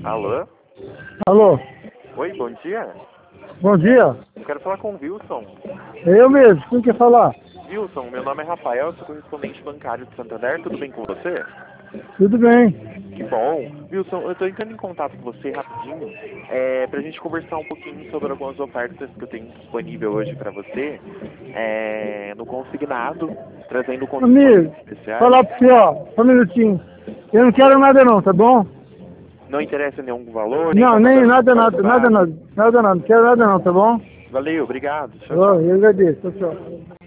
Alô? Alô, Oi, bom dia. bom dia. Eu quero falar com o Wilson. É eu mesmo, quem quer falar? Wilson, meu nome é Rafael, sou correspondente bancário de Santander, tudo bem com você? Tudo bem. Que bom. Wilson, eu estou entrando em contato com você rapidinho, para a gente conversar um pouquinho sobre algumas ofertas que eu tenho disponível hoje para você, no consignado, trazendo condições Amigo, especiais. falar pra você, ó, só um minutinho. Eu não quero nada não, tá bom? Não interessa nenhum valor, nem Não, tá nem mandando nada, para o nada, nada, banco. não quero nada não, tá bom? Valeu, obrigado. Tchau, Ó, tchau. eu agradeço, tchau, tchau.